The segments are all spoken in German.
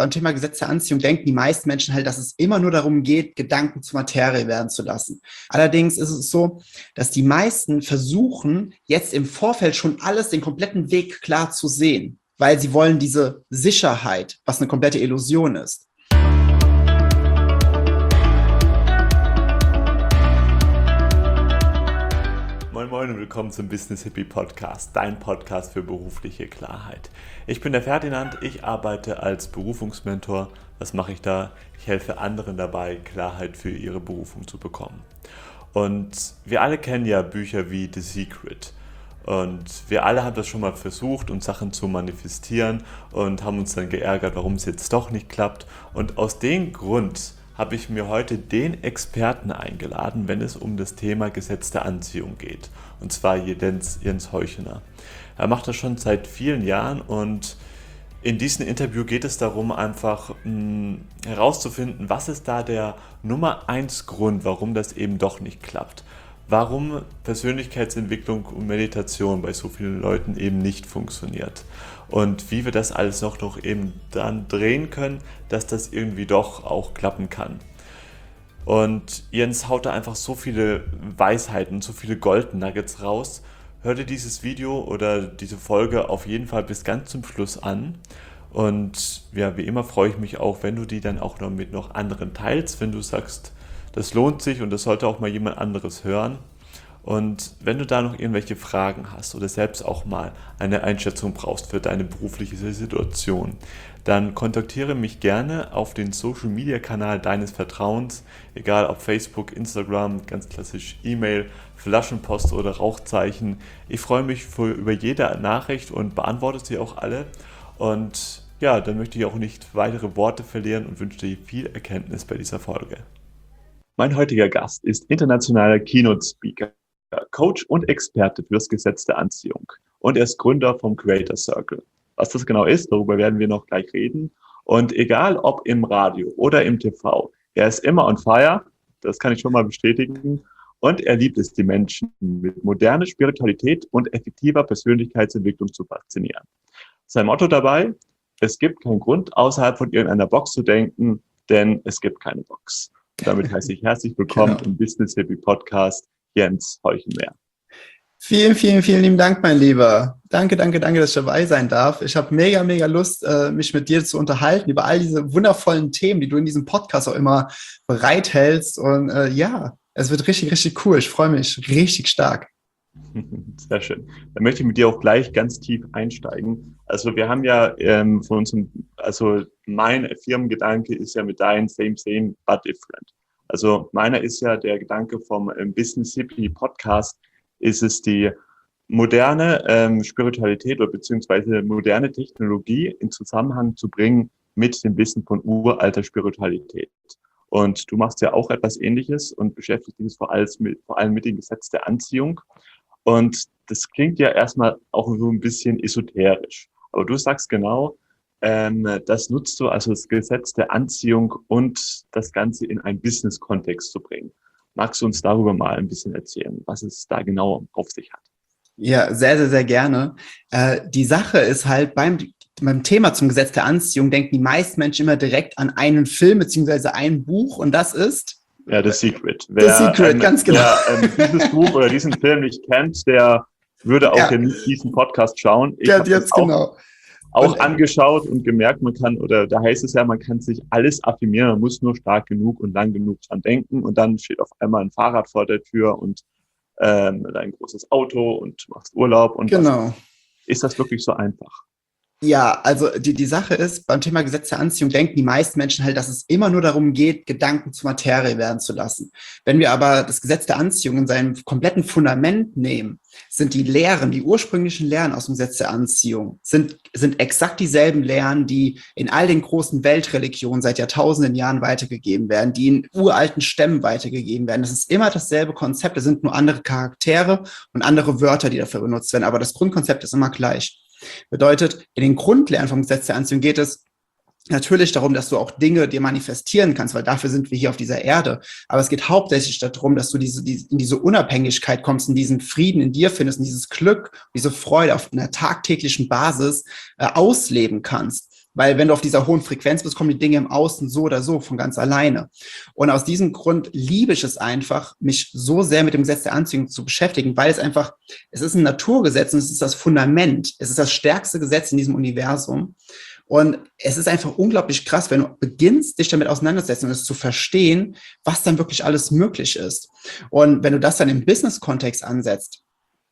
beim Thema Gesetz der Anziehung denken die meisten Menschen halt, dass es immer nur darum geht, Gedanken zur Materie werden zu lassen. Allerdings ist es so, dass die meisten versuchen, jetzt im Vorfeld schon alles, den kompletten Weg klar zu sehen, weil sie wollen diese Sicherheit, was eine komplette Illusion ist. Moin Moin und willkommen zum Business Hippie Podcast, dein Podcast für berufliche Klarheit. Ich bin der Ferdinand, ich arbeite als Berufungsmentor. Was mache ich da? Ich helfe anderen dabei, Klarheit für ihre Berufung zu bekommen. Und wir alle kennen ja Bücher wie The Secret. Und wir alle haben das schon mal versucht, uns Sachen zu manifestieren und haben uns dann geärgert, warum es jetzt doch nicht klappt. Und aus dem Grund habe ich mir heute den Experten eingeladen, wenn es um das Thema Gesetz der Anziehung geht. Und zwar Jens Heuchener. Er macht das schon seit vielen Jahren und in diesem Interview geht es darum, einfach herauszufinden, was ist da der Nummer 1 Grund, warum das eben doch nicht klappt. Warum Persönlichkeitsentwicklung und Meditation bei so vielen Leuten eben nicht funktioniert. Und wie wir das alles noch eben dann drehen können, dass das irgendwie doch auch klappen kann. Und Jens haut da einfach so viele Weisheiten, so viele Golden Nuggets raus. Hör dir dieses Video oder diese Folge auf jeden Fall bis ganz zum Schluss an. Und ja, wie immer freue ich mich auch, wenn du die dann auch noch mit anderen teilst, wenn du sagst, das lohnt sich und das sollte auch mal jemand anderes hören. Und wenn du da noch irgendwelche Fragen hast oder selbst auch mal eine Einschätzung brauchst für deine berufliche Situation, dann kontaktiere mich gerne auf den Social-Media-Kanal deines Vertrauens, egal ob Facebook, Instagram, ganz klassisch E-Mail, Flaschenpost oder Rauchzeichen. Ich freue mich über jede Nachricht und beantworte sie auch alle. Und ja, dann möchte ich auch nicht weitere Worte verlieren und wünsche dir viel Erkenntnis bei dieser Folge. Mein heutiger Gast ist internationaler Keynote-Speaker, Coach und Experte fürs Gesetz der Anziehung. Und er ist Gründer vom Creator Circle. Was das genau ist, darüber werden wir noch gleich reden. Und egal ob im Radio oder im TV, er ist immer on fire, das kann ich schon mal bestätigen. Und er liebt es, die Menschen mit moderner Spiritualität und effektiver Persönlichkeitsentwicklung zu faszinieren. Sein Motto dabei: Es gibt keinen Grund, außerhalb von irgendeiner Box zu denken, denn es gibt keine Box. Und damit heiße ich herzlich willkommen im Business Hippie Podcast, Jens Heuchener. Vielen, vielen, vielen lieben Dank, mein Lieber. Danke, dass ich dabei sein darf. Ich habe mega Lust, mich mit dir zu unterhalten über all diese wundervollen Themen, die du in diesem Podcast auch immer bereithältst. Und ja, es wird richtig cool. Ich freue mich richtig stark. Sehr schön. Dann möchte ich mit dir auch gleich ganz tief einsteigen. Also wir haben ja von unserem, also mein Firmengedanke ist ja mit deinem same, but different. Also meiner ist ja der Gedanke vom Business Hippie Podcast, ist es die moderne Spiritualität oder beziehungsweise moderne Technologie in Zusammenhang zu bringen mit dem Wissen von uralter Spiritualität. Und du machst ja auch etwas Ähnliches und beschäftigst dich vor allem mit dem Gesetz der Anziehung. Und das klingt ja erstmal auch so ein bisschen esoterisch. Aber du sagst genau, das nutzt du, also das Gesetz der Anziehung und das Ganze in einen Business-Kontext zu bringen. Magst du uns darüber mal ein bisschen erzählen, was es da genau auf sich hat? Ja, sehr gerne. Die Sache ist halt, beim Thema zum Gesetz der Anziehung denken die meisten Menschen immer direkt an einen Film beziehungsweise ein Buch, und das ist? Ja, The Secret. Ganz genau. Wer dieses Buch oder diesen Film nicht kennt, der würde auch diesen Podcast schauen. Ich habe jetzt genau auch angeschaut und gemerkt, man kann, oder da heißt es ja, man kann sich alles affirmieren, man muss nur stark genug und lang genug dran denken und dann steht auf einmal ein Fahrrad vor der Tür und ein großes Auto und du machst Urlaub. Und genau. Ist das wirklich so einfach? Ja, also die Sache ist, beim Thema Gesetz der Anziehung denken die meisten Menschen halt, dass es immer nur darum geht, Gedanken zur Materie werden zu lassen. Wenn wir aber das Gesetz der Anziehung in seinem kompletten Fundament nehmen, sind die Lehren, die ursprünglichen Lehren aus dem Gesetz der Anziehung, sind exakt dieselben Lehren, die in all den großen Weltreligionen seit Jahrtausenden Jahren weitergegeben werden, die in uralten Stämmen weitergegeben werden. Das ist immer dasselbe Konzept, es sind nur andere Charaktere und andere Wörter, die dafür benutzt werden, aber das Grundkonzept ist immer gleich. Bedeutet, in den Grundlehren vom Gesetz der Anziehung geht es natürlich darum, dass du auch Dinge dir manifestieren kannst, weil dafür sind wir hier auf dieser Erde. Aber es geht hauptsächlich darum, dass du in diese Unabhängigkeit kommst, in diesen Frieden in dir findest, in dieses Glück, diese Freude auf einer tagtäglichen Basis ausleben kannst. Weil wenn du auf dieser hohen Frequenz bist, kommen die Dinge im Außen so oder so von ganz alleine. Und aus diesem Grund liebe ich es einfach, mich so sehr mit dem Gesetz der Anziehung zu beschäftigen, weil es ist ein Naturgesetz und es ist das Fundament. Es ist das stärkste Gesetz in diesem Universum. Und es ist einfach unglaublich krass, wenn du beginnst, dich damit auseinanderzusetzen und es zu verstehen, was dann wirklich alles möglich ist. Und wenn du das dann im Business-Kontext ansetzt,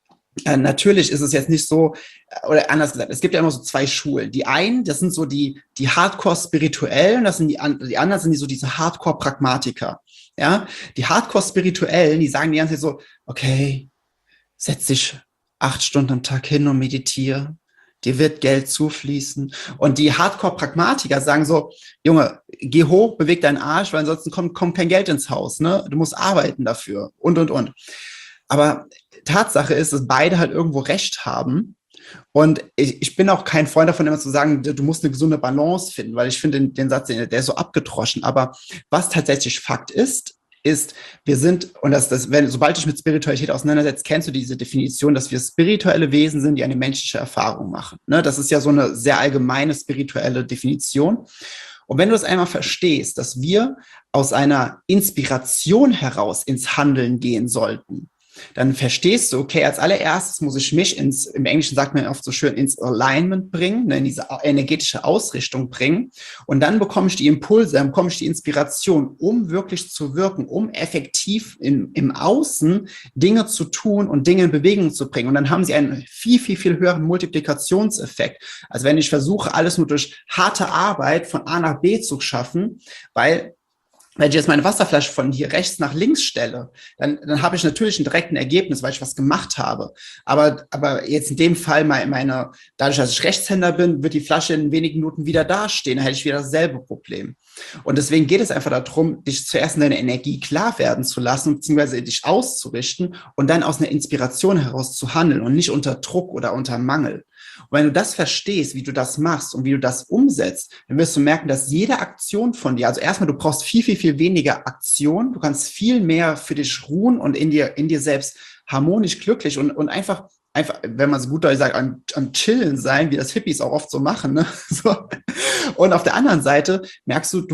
natürlich ist es jetzt nicht so, oder anders gesagt, es gibt ja immer so zwei Schulen. Die einen, das sind so die Hardcore-Spirituellen, die anderen sind so diese Hardcore-Pragmatiker. Ja, die Hardcore-Spirituellen, die sagen die ganze Zeit so, okay, setz dich 8 Stunden am Tag hin und meditiere. Dir wird Geld zufließen. Und die Hardcore-Pragmatiker sagen so, Junge, geh hoch, beweg deinen Arsch, weil ansonsten kommt kein Geld ins Haus. Ne? Du musst arbeiten dafür und. Aber Tatsache ist, dass beide halt irgendwo recht haben. Und ich bin auch kein Freund davon, immer zu sagen, du musst eine gesunde Balance finden, weil ich finde den Satz, der ist so abgedroschen. Aber was tatsächlich Fakt ist, wir sind, und sobald du dich mit Spiritualität auseinandersetzt, kennst du diese Definition, dass wir spirituelle Wesen sind, die eine menschliche Erfahrung machen. Ne? Das ist ja so eine sehr allgemeine spirituelle Definition. Und wenn du das einmal verstehst, dass wir aus einer Inspiration heraus ins Handeln gehen sollten, dann verstehst du, okay, als allererstes muss ich mich im Englischen sagt man oft so schön, ins Alignment bringen, ne, in diese energetische Ausrichtung bringen. Und dann bekomme ich die Impulse, dann bekomme ich die Inspiration, um wirklich zu wirken, um effektiv im Außen Dinge zu tun und Dinge in Bewegung zu bringen. Und dann haben sie einen viel, viel, viel höheren Multiplikationseffekt, als wenn ich versuche, alles nur durch harte Arbeit von A nach B zu schaffen, weil wenn ich jetzt meine Wasserflasche von hier rechts nach links stelle, dann habe ich natürlich ein direktes Ergebnis, weil ich was gemacht habe. Aber jetzt in dem Fall dadurch, dass ich Rechtshänder bin, wird die Flasche in wenigen Minuten wieder dastehen. Dann hätte ich wieder dasselbe Problem. Und deswegen geht es einfach darum, dich zuerst in deiner Energie klar werden zu lassen, beziehungsweise dich auszurichten und dann aus einer Inspiration heraus zu handeln und nicht unter Druck oder unter Mangel. Und wenn du das verstehst, wie du das machst und wie du das umsetzt, dann wirst du merken, dass jede Aktion von dir, also erstmal, du brauchst viel, viel, viel weniger Aktion, du kannst viel mehr für dich ruhen und in dir selbst harmonisch glücklich und einfach, wenn man es gut sagt, am Chillen sein, wie das Hippies auch oft so machen. Ne? So. Und auf der anderen Seite merkst du,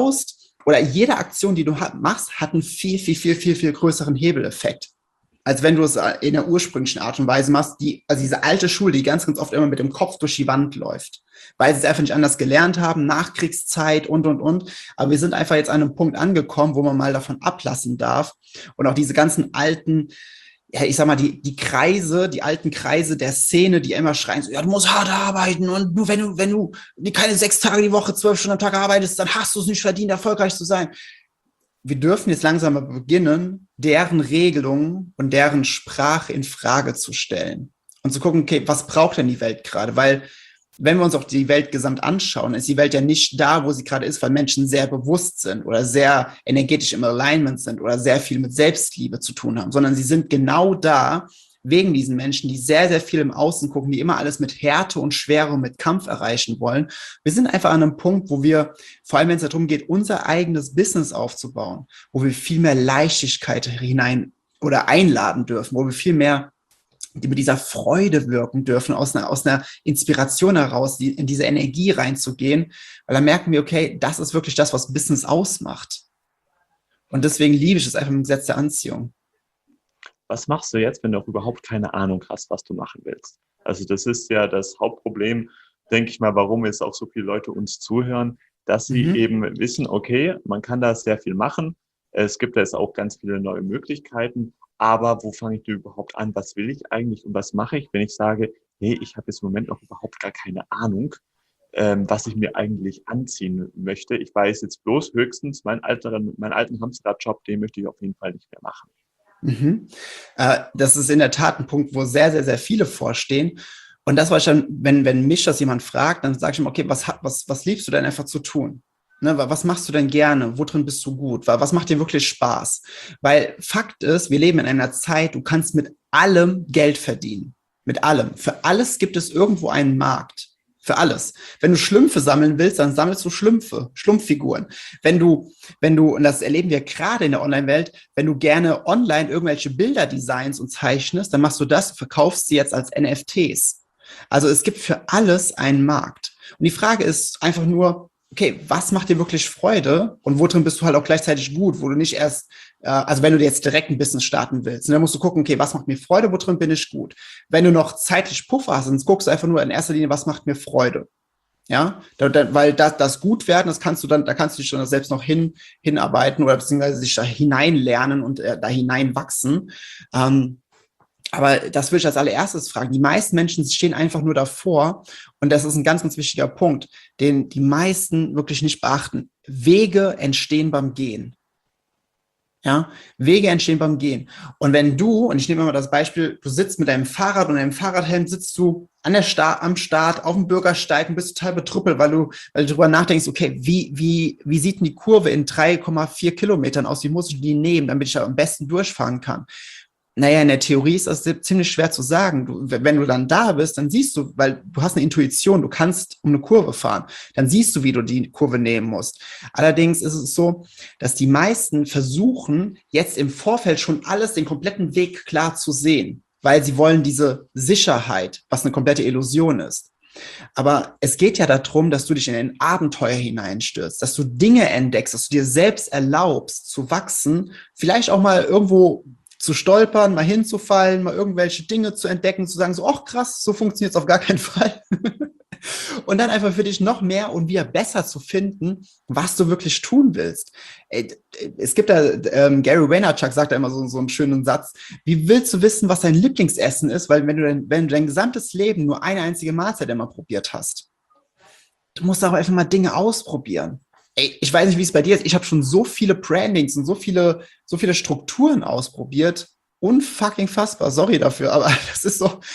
oder jede Aktion, die du machst, hat einen viel, viel, viel, viel, viel größeren Hebeleffekt, als wenn du es in der ursprünglichen Art und Weise machst, also diese alte Schule, die ganz, ganz oft immer mit dem Kopf durch die Wand läuft, weil sie es einfach nicht anders gelernt haben, Nachkriegszeit und. Aber wir sind einfach jetzt an einem Punkt angekommen, wo man mal davon ablassen darf und auch diese ganzen alten, ja, ich sag mal, die alten Kreise der Szene, die immer schreien so, ja, du musst hart arbeiten und nur wenn du keine 6 Tage die Woche, 12 Stunden am Tag arbeitest, dann hast du es nicht verdient, erfolgreich zu sein. Wir dürfen jetzt langsam mal beginnen, deren Regelungen und deren Sprache in Frage zu stellen und zu gucken, okay, was braucht denn die Welt gerade? Weil wenn wir uns auch die Welt gesamt anschauen, ist die Welt ja nicht da, wo sie gerade ist, weil Menschen sehr bewusst sind oder sehr energetisch im Alignment sind oder sehr viel mit Selbstliebe zu tun haben, sondern sie sind genau da, wegen diesen Menschen, die sehr, sehr viel im Außen gucken, die immer alles mit Härte und Schwere und mit Kampf erreichen wollen. Wir sind einfach an einem Punkt, wo wir, vor allem wenn es darum geht, unser eigenes Business aufzubauen, wo wir viel mehr Leichtigkeit hinein oder einladen dürfen, wo wir viel mehr mit dieser Freude wirken dürfen, aus einer Inspiration heraus, in diese Energie reinzugehen, weil dann merken wir, okay, das ist wirklich das, was Business ausmacht. Und deswegen liebe ich es einfach im Gesetz der Anziehung. Was machst du jetzt, wenn du auch überhaupt keine Ahnung hast, was du machen willst? Also das ist ja das Hauptproblem, denke ich mal, warum jetzt auch so viele Leute uns zuhören, dass sie eben wissen, okay, man kann da sehr viel machen. Es gibt jetzt auch ganz viele neue Möglichkeiten, aber wo fange ich denn überhaupt an? Was will ich eigentlich und was mache ich, wenn ich sage, nee, ich habe jetzt im Moment noch überhaupt gar keine Ahnung, was ich mir eigentlich anziehen möchte. Ich weiß jetzt bloß höchstens, meinen alten Hamsterradjob, den möchte ich auf jeden Fall nicht mehr machen. Das ist in der Tat ein Punkt, wo sehr, sehr, sehr viele vorstehen. Und das war schon, wenn mich das jemand fragt, dann sage ich ihm, okay, was liebst du denn einfach zu tun? Ne, was machst du denn gerne? Wo drin bist du gut? Was macht dir wirklich Spaß? Weil Fakt ist, wir leben in einer Zeit, du kannst mit allem Geld verdienen. Mit allem. Für alles gibt es irgendwo einen Markt. Für alles. Wenn du Schlümpfe sammeln willst, dann sammelst du Schlumpffiguren. Wenn du, und das erleben wir gerade in der Online-Welt, wenn du gerne online irgendwelche Bilder designst und zeichnest, dann machst du das, verkaufst sie jetzt als NFTs. Also es gibt für alles einen Markt. Und die Frage ist einfach nur, okay, was macht dir wirklich Freude und worin bist du halt auch gleichzeitig gut, wo du nicht erst, also wenn du jetzt direkt ein Business starten willst, dann musst du gucken, okay, was macht mir Freude, worin bin ich gut. Wenn du noch zeitlich Puffer hast, dann guckst du einfach nur in erster Linie, was macht mir Freude. Ja, weil das gut werden, da kannst du dich schon selbst noch hinarbeiten oder beziehungsweise sich da hineinlernen und da hineinwachsen. Aber das will ich als allererstes fragen. Die meisten Menschen stehen einfach nur davor und das ist ein ganz, ganz wichtiger Punkt, den die meisten wirklich nicht beachten. Wege entstehen beim Gehen. Ja, Wege entstehen beim Gehen. Und wenn und ich nehme mal das Beispiel, du sitzt mit deinem Fahrrad und deinem Fahrradhelm sitzt du am Start, auf dem Bürgersteig und bist total betrüppelt, weil du darüber nachdenkst, okay, wie sieht denn die Kurve in 3,4 Kilometern aus? Wie muss ich die nehmen, damit ich da am besten durchfahren kann? Naja, in der Theorie ist das ziemlich schwer zu sagen. Wenn du dann da bist, dann siehst du, weil du hast eine Intuition, du kannst um eine Kurve fahren, dann siehst du, wie du die Kurve nehmen musst. Allerdings ist es so, dass die meisten versuchen, jetzt im Vorfeld schon den kompletten Weg klar zu sehen, weil sie wollen diese Sicherheit, was eine komplette Illusion ist. Aber es geht ja darum, dass du dich in ein Abenteuer hineinstürzt, dass du Dinge entdeckst, dass du dir selbst erlaubst zu wachsen, vielleicht auch mal irgendwo zu stolpern, mal hinzufallen, mal irgendwelche Dinge zu entdecken, zu sagen so, ach krass, so funktioniert es auf gar keinen Fall. Und dann einfach für dich noch mehr und wieder besser zu finden, was du wirklich tun willst. Es gibt da, Gary Vaynerchuk sagt da immer so einen schönen Satz, wie willst du wissen, was dein Lieblingsessen ist, weil wenn du dein gesamtes Leben nur eine einzige Mahlzeit immer probiert hast. Du musst aber einfach mal Dinge ausprobieren. Ich weiß nicht, wie es bei dir ist. Ich habe schon so viele Brandings und so viele Strukturen ausprobiert. Unfucking fassbar. Sorry dafür, aber das ist so.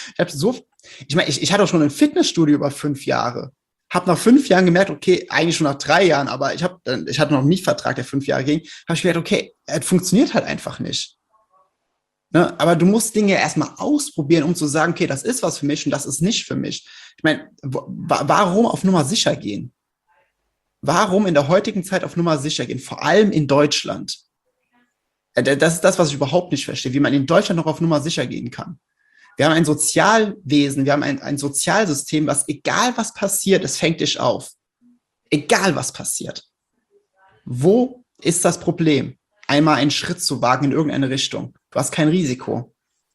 Ich hatte auch schon ein Fitnessstudio über 5 Jahre. Hab nach 5 Jahren gemerkt, okay, eigentlich schon nach 3 Jahren, aber ich hatte noch einen Mietvertrag, der 5 Jahre ging. Habe ich gemerkt, okay, es funktioniert halt einfach nicht. Ne? Aber du musst Dinge erstmal ausprobieren, um zu sagen, okay, das ist was für mich und das ist nicht für mich. Ich meine, warum auf Nummer sicher gehen? Warum in der heutigen Zeit auf Nummer sicher gehen? Vor allem in Deutschland. Das ist das, was ich überhaupt nicht verstehe, wie man in Deutschland noch auf Nummer sicher gehen kann. Wir haben ein Sozialwesen, wir haben ein Sozialsystem, was egal was passiert, es fängt dich auf. Egal was passiert. Wo ist das Problem? Einmal einen Schritt zu wagen in irgendeine Richtung. Du hast kein Risiko.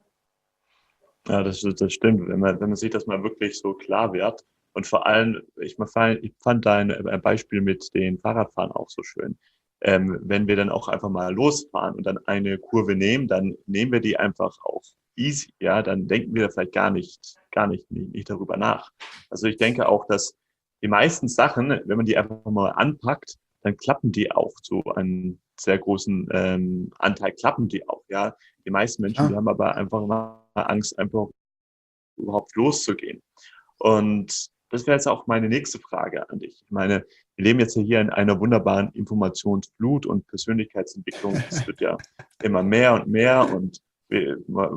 Ja, das stimmt. Wenn man sich das mal wirklich so klar wird. Und vor allem, ich fand dein Beispiel mit den Fahrradfahren auch so schön. Wenn wir dann auch einfach mal losfahren und dann eine Kurve nehmen, dann nehmen wir die einfach auch easy, ja, dann denken wir da vielleicht gar nicht darüber nach. Also ich denke auch, dass die meisten Sachen, wenn man die einfach mal anpackt, dann klappen die auch zu einem sehr großen Anteil klappen die auch, ja. Die meisten Menschen, die haben aber einfach mal Angst, einfach überhaupt loszugehen. Und das wäre jetzt auch meine nächste Frage an dich. Ich meine, wir leben jetzt hier in einer wunderbaren Informationsflut und Persönlichkeitsentwicklung. Es wird ja immer mehr und mehr und wir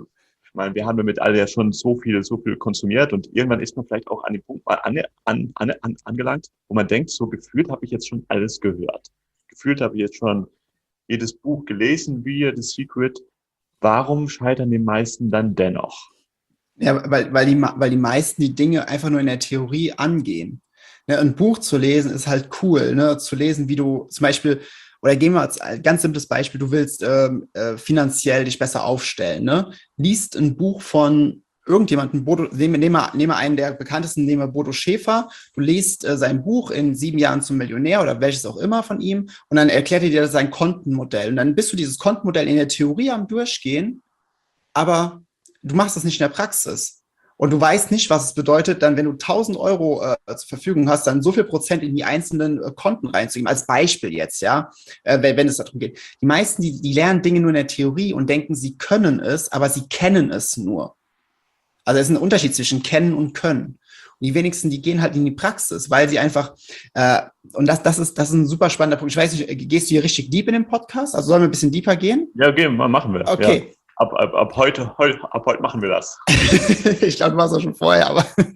haben damit alle ja schon so viel konsumiert und irgendwann ist man vielleicht auch an dem Punkt mal angelangt, wo man denkt, so gefühlt habe ich jetzt schon alles gehört. Gefühlt habe ich jetzt schon jedes Buch gelesen, wie The Secret. Warum scheitern die meisten dann dennoch? Ja, weil die meisten die Dinge einfach nur in der Theorie angehen. Ne, ein Buch zu lesen ist halt cool, ne? Zu lesen, wie du zum Beispiel, oder gehen wir als ganz simples Beispiel, du willst finanziell dich besser aufstellen, ne? Liest ein Buch von irgendjemandem, nehme einen der bekanntesten, nehme Bodo Schäfer, du liest sein Buch in 7 Jahren zum Millionär oder welches auch immer von ihm und dann erklärt er dir sein Kontenmodell und dann bist du dieses Kontenmodell in der Theorie am Durchgehen, aber du machst das nicht in der Praxis. Und du weißt nicht, was es bedeutet, dann, wenn du 1.000 Euro zur Verfügung hast, dann so viel Prozent in die einzelnen Konten reinzugeben. Als Beispiel jetzt, ja, wenn es darum geht. Die meisten, die lernen Dinge nur in der Theorie und denken, sie können es, aber sie kennen es nur. Also es ist ein Unterschied zwischen kennen und können. Und die wenigsten, die gehen halt in die Praxis, weil sie einfach, und das ist ein super spannender Punkt. Ich weiß nicht, gehst du hier richtig deep in den Podcast? Also sollen wir ein bisschen deeper gehen? Ja, machen wir. Okay. Ja. Ab heute machen wir das. Ich glaube, du warst auch schon vorher,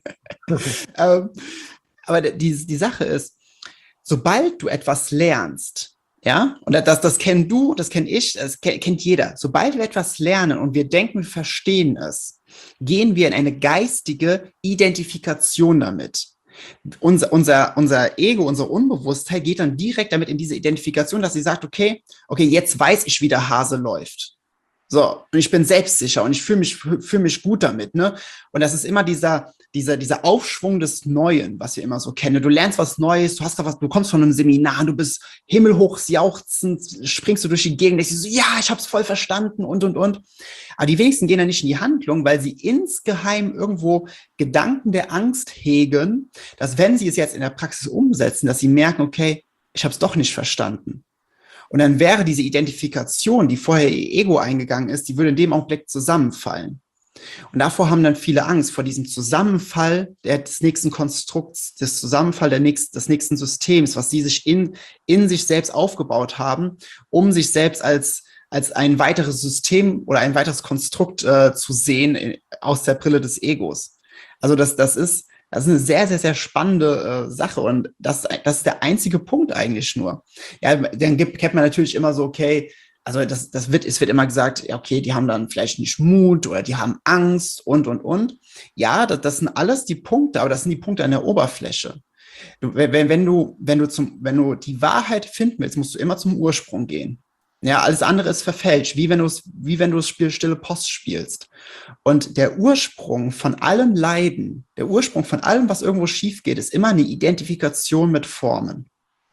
aber die Sache ist, sobald du etwas lernst, ja, und das kennst du, das kenne ich, das kennt jeder. Sobald wir etwas lernen und wir denken, wir verstehen es, gehen wir in eine geistige Identifikation damit. Unser Ego, unsere Unbewusstheit geht dann direkt damit in diese Identifikation, dass sie sagt, okay, jetzt weiß ich, wie der Hase läuft. So, und ich bin selbstsicher und ich fühl mich gut damit, ne? Und das ist immer dieser Aufschwung des Neuen, was wir immer so kennen. Du lernst was Neues, du kommst von einem Seminar, du bist himmelhoch jauchzend, springst du durch die Gegend, denkst du so, ja, ich hab's voll verstanden und. Aber die wenigsten gehen dann nicht in die Handlung, weil sie insgeheim irgendwo Gedanken der Angst hegen, dass wenn sie es jetzt in der Praxis umsetzen, dass sie merken, okay, ich hab's doch nicht verstanden. Und dann wäre diese Identifikation, die vorher ihr Ego eingegangen ist, die würde in dem Augenblick zusammenfallen. Und davor haben dann viele Angst, vor diesem Zusammenfall des nächsten Konstrukts, des Zusammenfall des nächsten Systems, was sie sich in sich selbst aufgebaut haben, um sich selbst als ein weiteres System oder ein weiteres Konstrukt zu sehen aus der Brille des Egos. Also das ist eine sehr, sehr, sehr spannende Sache und das ist der einzige Punkt eigentlich nur. Ja, dann kennt man natürlich immer so, okay, also es wird immer gesagt, ja, okay, die haben dann vielleicht nicht Mut oder die haben Angst und. Ja, das sind alles die Punkte, aber das sind die Punkte an der Oberfläche. Wenn du die Wahrheit finden willst, musst du immer zum Ursprung gehen. Ja, alles andere ist verfälscht, wie wenn du das Spiel Stille Post spielst. Und der Ursprung von allem Leiden, der Ursprung von allem, was irgendwo schief geht, ist immer eine Identifikation mit Formen.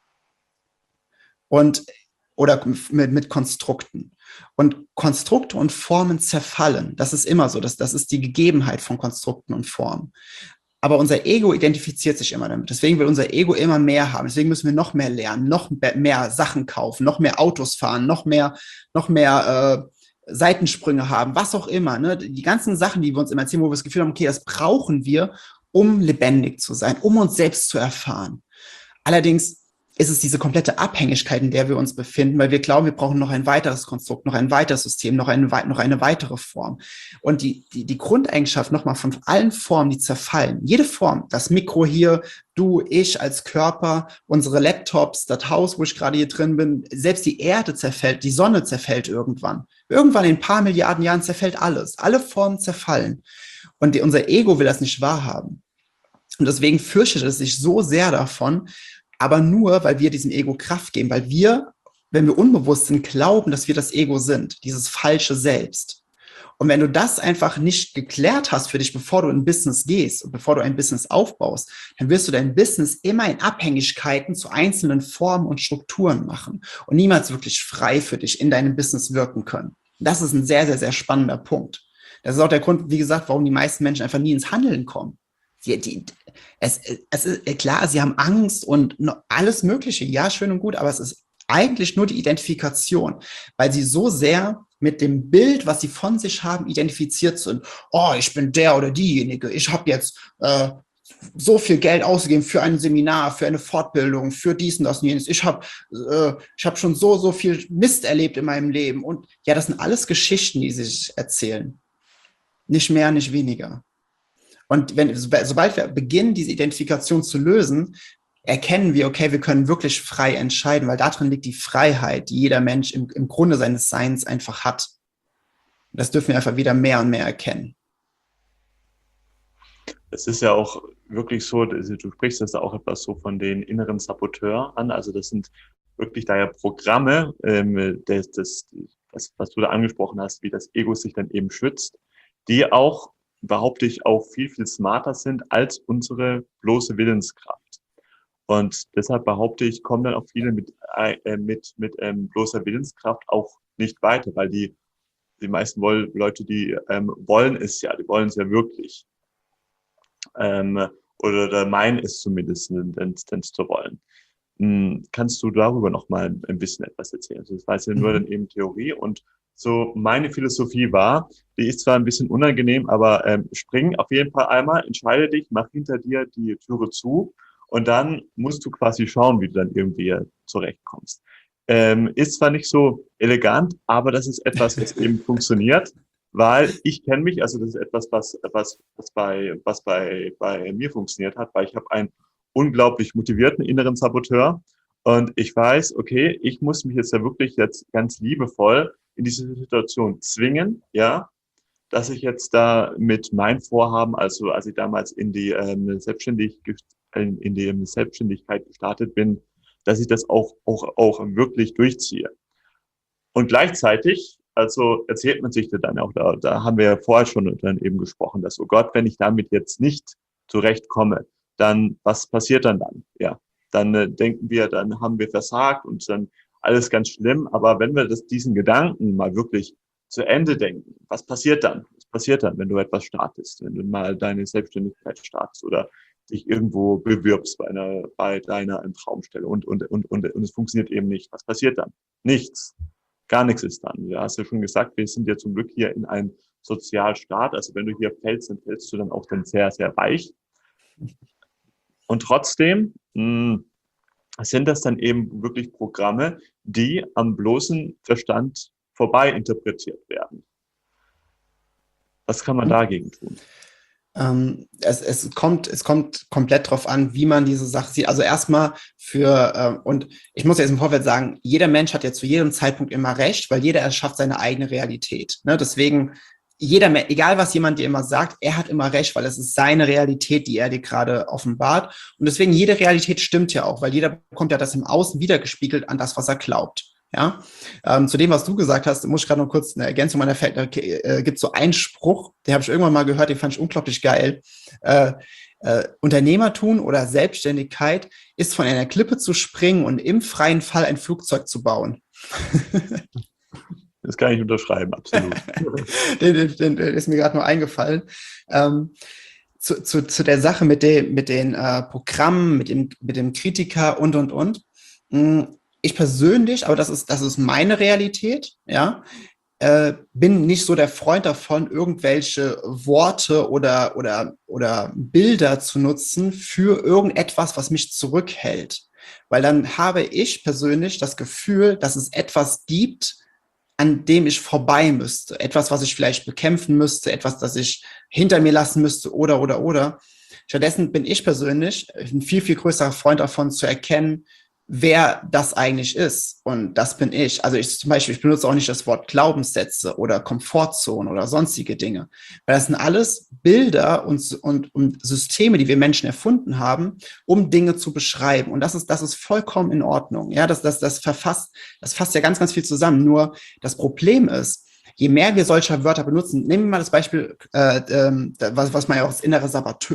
Oder mit Konstrukten. Und Konstrukte und Formen zerfallen. Das ist immer so. Das ist die Gegebenheit von Konstrukten und Formen. Aber unser Ego identifiziert sich immer damit. Deswegen will unser Ego immer mehr haben. Deswegen müssen wir noch mehr lernen, noch mehr Sachen kaufen, noch mehr Autos fahren, noch mehr Seitensprünge haben, was auch immer. Ne? Die ganzen Sachen, die wir uns immer erzählen, wo wir das Gefühl haben, okay, das brauchen wir, um lebendig zu sein, um uns selbst zu erfahren. Allerdings ist es diese komplette Abhängigkeit, in der wir uns befinden, weil wir glauben, wir brauchen noch ein weiteres Konstrukt, noch ein weiteres System, noch eine weitere Form. Und die Grundeigenschaft nochmal von allen Formen, die zerfallen, jede Form, das Mikro hier, du, ich als Körper, unsere Laptops, das Haus, wo ich gerade hier drin bin, selbst die Erde zerfällt, die Sonne zerfällt irgendwann. Irgendwann in ein paar Milliarden Jahren zerfällt alles. Alle Formen zerfallen. Und unser Ego will das nicht wahrhaben. Und deswegen fürchtet es sich so sehr davon, aber nur, weil wir diesem Ego Kraft geben, weil wir, wenn wir unbewusst sind, glauben, dass wir das Ego sind, dieses falsche Selbst. Und wenn du das einfach nicht geklärt hast für dich, bevor du in ein Business gehst und bevor du ein Business aufbaust, dann wirst du dein Business immer in Abhängigkeiten zu einzelnen Formen und Strukturen machen und niemals wirklich frei für dich in deinem Business wirken können. Das ist ein sehr, sehr, sehr spannender Punkt. Das ist auch der Grund, wie gesagt, warum die meisten Menschen einfach nie ins Handeln kommen. Es ist klar, sie haben Angst und alles Mögliche, ja, schön und gut, aber es ist eigentlich nur die Identifikation, weil sie so sehr mit dem Bild, was sie von sich haben, identifiziert sind. Oh, ich bin der oder diejenige, ich habe jetzt so viel Geld ausgegeben für ein Seminar, für eine Fortbildung, für dies und das und jenes. Ich habe schon so viel Mist erlebt in meinem Leben. Und ja, das sind alles Geschichten, die sie sich erzählen. Nicht mehr, nicht weniger. Und sobald wir beginnen, diese Identifikation zu lösen, erkennen wir, okay, wir können wirklich frei entscheiden, weil darin liegt die Freiheit, die jeder Mensch im Grunde seines Seins einfach hat. Das dürfen wir einfach wieder mehr und mehr erkennen. Es ist ja auch wirklich so, du sprichst das auch etwas so von den inneren Saboteuren an, also das sind wirklich da ja Programme, was du da angesprochen hast, wie das Ego sich dann eben schützt, die auch, behaupte ich, auch viel, viel smarter sind als unsere bloße Willenskraft. Und deshalb behaupte ich, kommen dann auch viele mit bloßer Willenskraft auch nicht weiter, weil die meisten Leute, die wollen es ja wirklich. Oder meinen es zumindest zu wollen. Kannst du darüber noch mal ein bisschen etwas erzählen? Also das war ja nur dann eben Theorie und so meine Philosophie war, die ist zwar ein bisschen unangenehm, aber spring auf jeden Fall einmal, entscheide dich, mach hinter dir die Türe zu und dann musst du quasi schauen, wie du dann irgendwie zurechtkommst. Ist zwar nicht so elegant, aber das ist etwas, was eben funktioniert, weil ich kenne mich, also das ist etwas, was bei mir funktioniert hat, weil ich habe einen unglaublich motivierten inneren Saboteur und ich weiß, okay, ich muss mich jetzt ganz liebevoll in diese Situation zwingen, ja, dass ich jetzt da mit meinem Vorhaben, also als ich damals in die in die Selbstständigkeit gestartet bin, dass ich das auch wirklich durchziehe. Und gleichzeitig, also erzählt man sich dann auch, da haben wir ja vorher schon dann eben gesprochen, dass, oh Gott, wenn ich damit jetzt nicht zurechtkomme, dann, was passiert dann? Ja, dann denken wir, dann haben wir versagt und dann alles ganz schlimm. Aber wenn wir diesen Gedanken mal wirklich zu Ende denken, was passiert dann? Was passiert dann, wenn du etwas startest, wenn du mal deine Selbstständigkeit startest oder dich irgendwo bewirbst bei deiner Traumstelle und es funktioniert eben nicht. Was passiert dann? Nichts. Gar nichts ist dann. Du hast ja schon gesagt, wir sind ja zum Glück hier in einem Sozialstaat. Also wenn du hier fällst, dann fällst du dann auch dann sehr, sehr weich. Und trotzdem sind das dann eben wirklich Programme, die am bloßen Verstand vorbei interpretiert werden. Was kann man dagegen tun? Es kommt komplett drauf an, wie man diese Sache sieht. Also erstmal und ich muss jetzt im Vorfeld sagen, jeder Mensch hat ja zu jedem Zeitpunkt immer recht, weil jeder erschafft seine eigene Realität. Ne? Deswegen, egal was jemand dir immer sagt, er hat immer recht, weil es ist seine Realität, die er dir gerade offenbart. Und deswegen, jede Realität stimmt ja auch, weil jeder bekommt ja das im Außen wiedergespiegelt an das, was er glaubt. Ja, zu dem, was du gesagt hast, muss ich gerade noch kurz eine Ergänzung meiner Feld. Da gibt so einen Spruch, den habe ich irgendwann mal gehört, den fand ich unglaublich geil. Unternehmertum oder Selbstständigkeit ist von einer Klippe zu springen und im freien Fall ein Flugzeug zu bauen. Das kann ich unterschreiben, absolut. Den ist mir gerade nur eingefallen. Zu der Sache mit den Programmen, mit dem Kritiker und. Ich persönlich, aber das ist meine Realität, ja, bin nicht so der Freund davon, irgendwelche Worte oder Bilder zu nutzen für irgendetwas, was mich zurückhält. Weil dann habe ich persönlich das Gefühl, dass es etwas gibt, an dem ich vorbei müsste. Etwas, was ich vielleicht bekämpfen müsste, etwas, das ich hinter mir lassen müsste oder. Stattdessen bin ich persönlich ein viel, viel größerer Freund davon zu erkennen, wer das eigentlich ist. Und das bin ich. Also ich benutze auch nicht das Wort Glaubenssätze oder Komfortzone oder sonstige Dinge. Weil das sind alles Bilder und Systeme, die wir Menschen erfunden haben, um Dinge zu beschreiben. Und das ist vollkommen in Ordnung. Ja, das fasst ja ganz, ganz viel zusammen. Nur das Problem ist, je mehr wir solcher Wörter benutzen, nehmen wir mal das Beispiel, was man ja auch als innere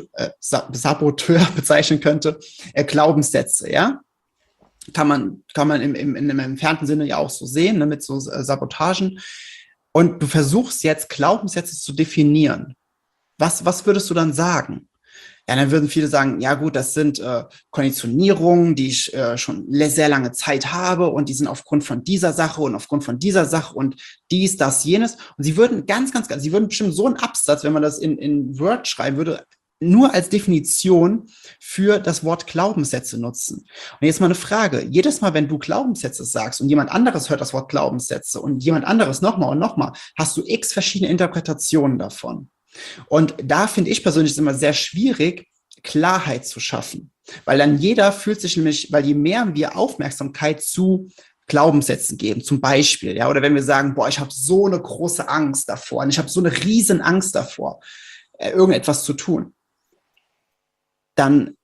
Saboteur bezeichnen könnte, Glaubenssätze, ja? Kann man in einem entfernten Sinne ja auch so sehen, ne, mit so Sabotagen. Und du versuchst jetzt, Glaubenssätze zu definieren. Was würdest du dann sagen? Ja, dann würden viele sagen, ja gut, das sind Konditionierungen, die ich schon sehr lange Zeit habe und die sind aufgrund von dieser Sache und aufgrund von dieser Sache und dies, das, jenes. Und sie würden sie würden bestimmt so einen Absatz, wenn man das in Word schreiben würde, nur als Definition für das Wort Glaubenssätze nutzen. Und jetzt mal eine Frage. Jedes Mal, wenn du Glaubenssätze sagst und jemand anderes hört das Wort Glaubenssätze und jemand anderes nochmal und nochmal, hast du x verschiedene Interpretationen davon. Und da finde ich persönlich es immer sehr schwierig, Klarheit zu schaffen. Weil dann jeder fühlt sich nämlich, weil je mehr wir Aufmerksamkeit zu Glaubenssätzen geben, zum Beispiel, ja, oder wenn wir sagen, boah, ich habe so eine große Angst davor und ich habe so eine riesen Angst davor, irgendetwas zu tun, dann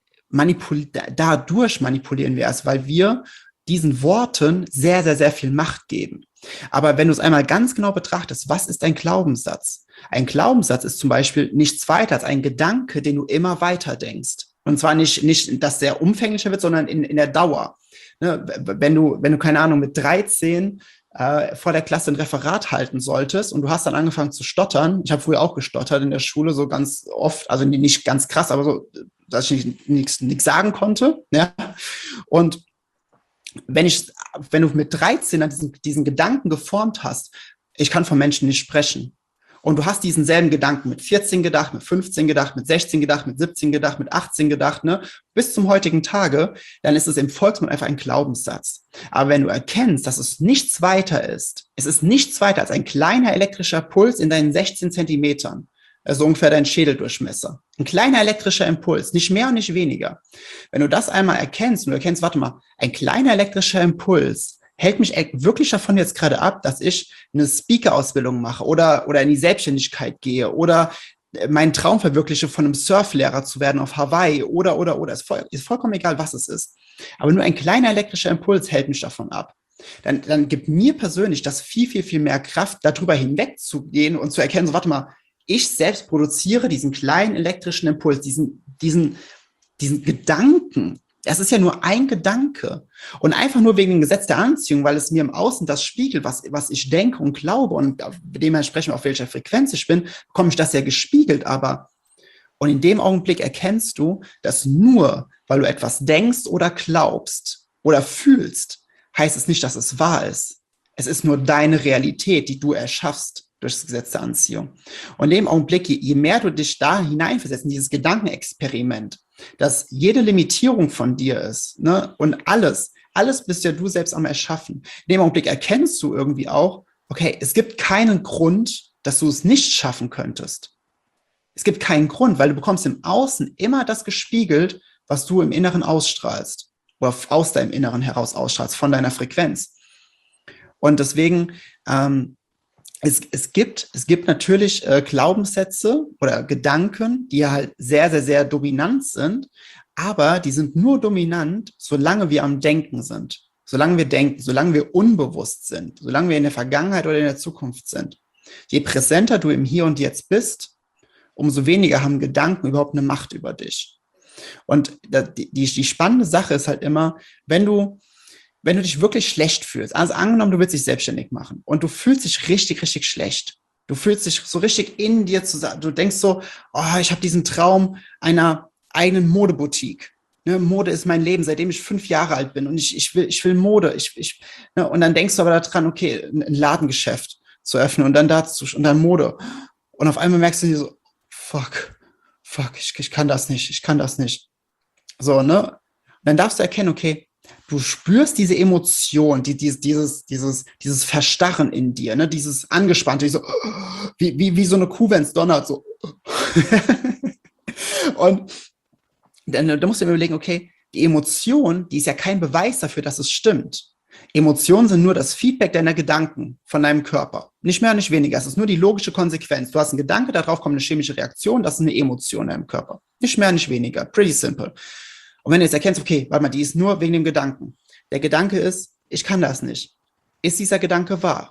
dadurch manipulieren wir es, weil wir diesen Worten sehr, sehr, sehr viel Macht geben. Aber wenn du es einmal ganz genau betrachtest, was ist ein Glaubenssatz? Ein Glaubenssatz ist zum Beispiel nichts weiter als ein Gedanke, den du immer weiter denkst. Und zwar nicht, dass der umfänglicher wird, sondern in der Dauer. Ne? Wenn du, keine Ahnung, mit 13 vor der Klasse ein Referat halten solltest und du hast dann angefangen zu stottern. Ich habe früher auch gestottert in der Schule, so ganz oft, also nicht ganz krass, aber so, dass ich nichts sagen konnte. Ja? Und wenn du mit 13 dann diesen Gedanken geformt hast, ich kann von Menschen nicht sprechen. Und du hast diesen selben Gedanken mit 14 gedacht, mit 15 gedacht, mit 16 gedacht, mit 17 gedacht, mit 18 gedacht, ne? Bis zum heutigen Tage, dann ist es im Volksmund einfach ein Glaubenssatz. Aber wenn du erkennst, dass es nichts weiter ist, es ist nichts weiter als ein kleiner elektrischer Puls in deinen 16 Zentimetern, also ungefähr dein Schädeldurchmesser. Ein kleiner elektrischer Impuls, nicht mehr und nicht weniger. Wenn du das einmal erkennst und du erkennst, warte mal, ein kleiner elektrischer Impuls hält mich wirklich davon jetzt gerade ab, dass ich eine Speaker-Ausbildung mache oder in die Selbstständigkeit gehe oder meinen Traum verwirkliche, von einem Surflehrer zu werden auf Hawaii oder, ist vollkommen egal, was es ist. Aber nur ein kleiner elektrischer Impuls hält mich davon ab. Dann gibt mir persönlich das viel mehr Kraft, darüber hinwegzugehen und zu erkennen, so warte mal, ich selbst produziere diesen kleinen elektrischen Impuls, diesen Gedanken. Das ist ja nur ein Gedanke. Und einfach nur wegen dem Gesetz der Anziehung, weil es mir im Außen das spiegelt, was ich denke und glaube und dementsprechend auf welcher Frequenz ich bin, bekomme ich das ja gespiegelt. Und in dem Augenblick erkennst du, dass nur, weil du etwas denkst oder glaubst oder fühlst, heißt es nicht, dass es wahr ist. Es ist nur deine Realität, die du erschaffst durch das Gesetz der Anziehung. Und in dem Augenblick, je mehr du dich da hineinversetzt, in dieses Gedankenexperiment, dass jede Limitierung von dir ist, ne, und alles bist ja du selbst am Erschaffen. In dem Augenblick erkennst du irgendwie auch, okay, es gibt keinen Grund, dass du es nicht schaffen könntest. Es gibt keinen Grund, weil du bekommst im Außen immer das gespiegelt, was du im Inneren ausstrahlst oder aus deinem Inneren heraus ausstrahlst, von deiner Frequenz. Und deswegen, es gibt natürlich Glaubenssätze oder Gedanken, die halt sehr dominant sind, aber die sind nur dominant, solange wir am Denken sind. Solange wir denken, solange wir unbewusst sind, solange wir in der Vergangenheit oder in der Zukunft sind. Je präsenter du im Hier und Jetzt bist, umso weniger haben Gedanken überhaupt eine Macht über dich. Und die spannende Sache ist halt immer, wenn du dich wirklich schlecht fühlst, also angenommen, du willst dich selbstständig machen und du fühlst dich richtig schlecht. Du fühlst dich so richtig in dir zusammen. Du denkst so, oh, ich habe diesen Traum einer eigenen Modeboutique. Ne, Mode ist mein Leben, seitdem ich 5 Jahre alt bin und ich will Mode. Ne, und dann denkst du aber daran, okay, ein Ladengeschäft zu öffnen und dann Mode. Und auf einmal merkst du dir so, fuck, ich kann das nicht. So, ne? Und dann darfst du erkennen, okay, du spürst diese Emotion, dieses Verstarren in dir, ne, dieses Angespannte, so, wie so eine Kuh, wenn es donnert, so. Und dann musst du dir überlegen, okay, die Emotion, die ist ja kein Beweis dafür, dass es stimmt. Emotionen sind nur das Feedback deiner Gedanken von deinem Körper. Nicht mehr, nicht weniger. Es ist nur die logische Konsequenz. Du hast einen Gedanke, darauf kommt eine chemische Reaktion, das ist eine Emotion in deinem Körper. Nicht mehr, nicht weniger. Pretty simple. Und wenn du jetzt erkennst, okay, warte mal, die ist nur wegen dem Gedanken. Der Gedanke ist, ich kann das nicht. Ist dieser Gedanke wahr?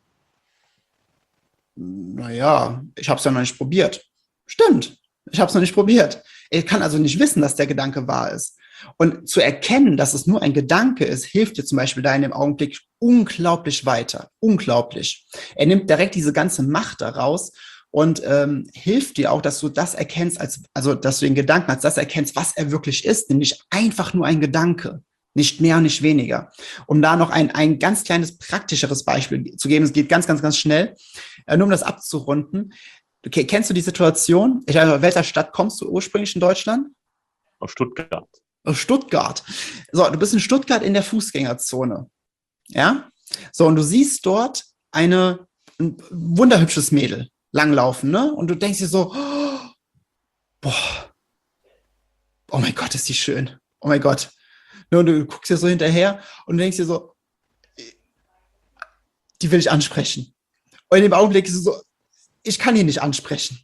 Naja, ich habe es ja noch nicht probiert. Stimmt, ich habe es noch nicht probiert. Ich kann also nicht wissen, dass der Gedanke wahr ist. Und zu erkennen, dass es nur ein Gedanke ist, hilft dir zum Beispiel da in dem Augenblick unglaublich weiter. Unglaublich. Er nimmt direkt diese ganze Macht daraus und hilft dir auch, dass du das erkennst, dass du den Gedanken als das erkennst, was er wirklich ist, nämlich einfach nur ein Gedanke. Nicht mehr, nicht weniger. Um da noch ein ganz kleines, praktischeres Beispiel zu geben, es geht ganz schnell, nur um das abzurunden. Okay, kennst du die Situation? Aus welcher Stadt kommst du ursprünglich in Deutschland? Aus Stuttgart. Aus Stuttgart. So, du bist in Stuttgart in der Fußgängerzone. Ja? So, und du siehst dort ein wunderhübsches Mädel langlaufen, ne? Und du denkst dir so, boah, oh mein Gott, ist die schön. Oh mein Gott. Und du guckst dir so hinterher und denkst dir so, die will ich ansprechen. Und in dem Augenblick ist es so, ich kann ihn nicht ansprechen.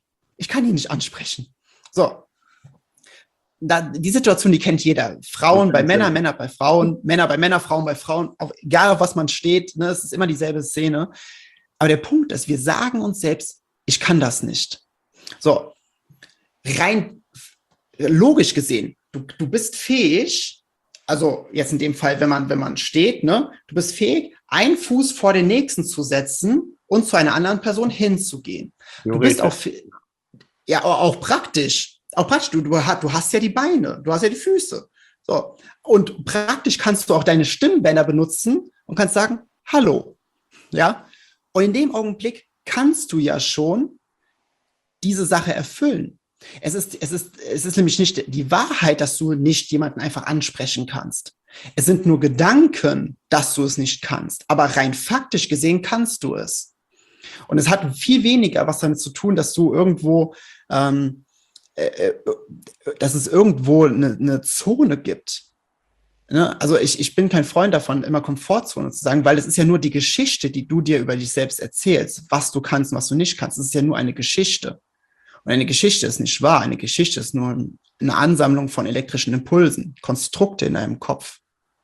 So. Die Situation, die kennt jeder. Frauen bei Männern, Männer bei Frauen, Männer bei Männern, Frauen bei Frauen, egal auf was man steht, ne, es ist immer dieselbe Szene. Aber der Punkt ist, wir sagen uns selbst, ich kann das nicht. So, rein logisch gesehen, du bist fähig, also jetzt in dem Fall, wenn man steht, ne, du bist fähig, einen Fuß vor den nächsten zu setzen und zu einer anderen Person hinzugehen. Du bist auch, ja, auch praktisch. Du hast ja die Beine, du hast ja die Füße. So. Und praktisch kannst du auch deine Stimmbänder benutzen und kannst sagen, hallo. Ja? Und in dem Augenblick kannst du ja schon diese Sache erfüllen. Es ist nämlich nicht die Wahrheit, dass du nicht jemanden einfach ansprechen kannst. Es sind nur Gedanken, dass du es nicht kannst. Aber rein faktisch gesehen kannst du es. Und es hat viel weniger was damit zu tun, dass du irgendwo dass es irgendwo eine Zone gibt. Ne? Also ich bin kein Freund davon, immer Komfortzone zu sagen, weil es ist ja nur die Geschichte, die du dir über dich selbst erzählst, was du kannst und was du nicht kannst. Es ist ja nur eine Geschichte. Und Und eine Geschichte ist nicht wahr. Eine Geschichte ist nur eine Ansammlung von elektrischen Impulsen, Konstrukte in deinem Kopf.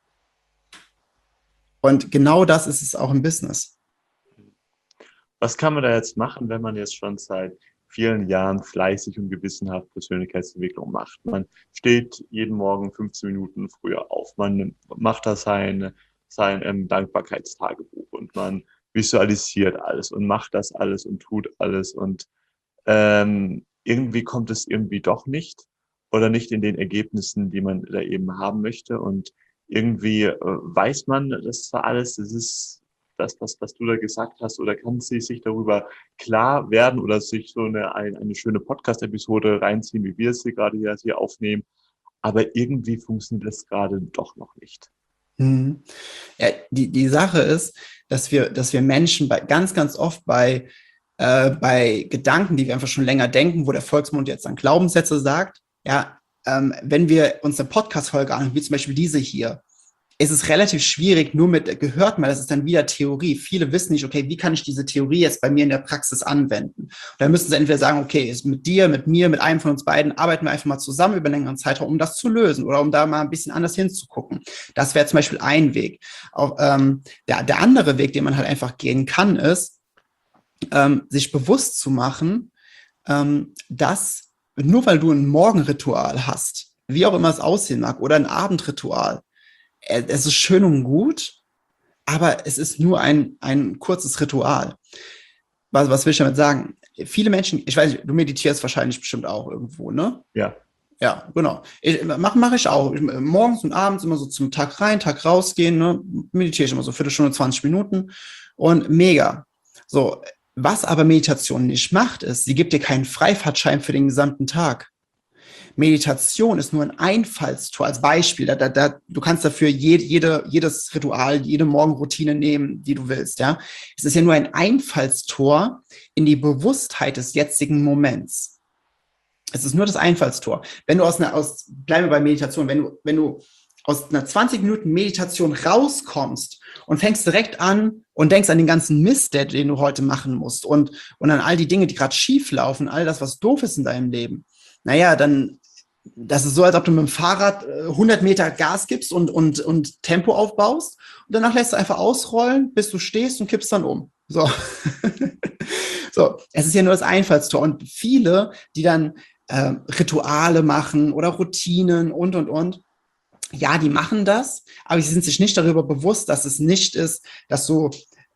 Und genau das ist es auch im Business. Was kann man da jetzt machen, wenn man jetzt schon seit vielen Jahren fleißig und gewissenhaft Persönlichkeitsentwicklung macht? Man steht jeden Morgen 15 Minuten früher auf. Man macht da sein Dankbarkeitstagebuch und man visualisiert alles und macht das alles und tut alles und irgendwie kommt es irgendwie doch nicht oder nicht in den Ergebnissen, die man da eben haben möchte. Und irgendwie weiß man, das war alles, das ist das, was du da gesagt hast, oder kann sie sich darüber klar werden oder sich so eine schöne Podcast-Episode reinziehen, wie wir es gerade hier aufnehmen. Aber irgendwie funktioniert das gerade doch noch nicht. Ja, die Sache ist, dass wir Menschen ganz, ganz oft bei Gedanken, die wir einfach schon länger denken, wo der Volksmund jetzt dann Glaubenssätze sagt, ja, wenn wir uns eine Podcast-Folge anhören, wie zum Beispiel diese hier, ist es relativ schwierig, nur mit gehört mal, das ist dann wieder Theorie. Viele wissen nicht, okay, wie kann ich diese Theorie jetzt bei mir in der Praxis anwenden? Und dann müssen sie entweder sagen, okay, ist mit dir, mit mir, mit einem von uns beiden, arbeiten wir einfach mal zusammen über einen längeren Zeitraum, um das zu lösen oder um da mal ein bisschen anders hinzugucken. Das wäre zum Beispiel ein Weg. Auch, der andere Weg, den man halt einfach gehen kann, ist, sich bewusst zu machen, dass nur weil du ein Morgenritual hast, wie auch immer es aussehen mag, oder ein Abendritual, es ist schön und gut, aber es ist nur ein kurzes Ritual. Was will ich damit sagen? Viele Menschen, ich weiß nicht, du meditierst wahrscheinlich bestimmt auch irgendwo, ne? Ja. Ja, genau. Mache ich auch. Morgens und abends immer so zum Tag rein, Tag rausgehen, ne? Meditiere ich immer so Viertelstunde, 20 Minuten und mega. So, was aber Meditation nicht macht, ist, sie gibt dir keinen Freifahrtschein für den gesamten Tag. Meditation ist nur ein Einfallstor als Beispiel. Du kannst dafür jedes Ritual, jede Morgenroutine nehmen, die du willst. Ja, es ist ja nur ein Einfallstor in die Bewusstheit des jetzigen Moments. Es ist nur das Einfallstor. Wenn du bleiben wir bei Meditation, wenn du aus einer 20 Minuten Meditation rauskommst und fängst direkt an und denkst an den ganzen Mist, den du heute machen musst und an all die Dinge, die gerade schief laufen, all das, was doof ist in deinem Leben, naja, dann, das ist so, als ob du mit dem Fahrrad 100 Meter Gas gibst und Tempo aufbaust und danach lässt du einfach ausrollen, bis du stehst und kippst dann um. So. So, es ist ja nur das Einfallstor. Und viele, die dann Rituale machen oder Routinen und, ja, die machen das, aber sie sind sich nicht darüber bewusst, dass es nicht ist, dass du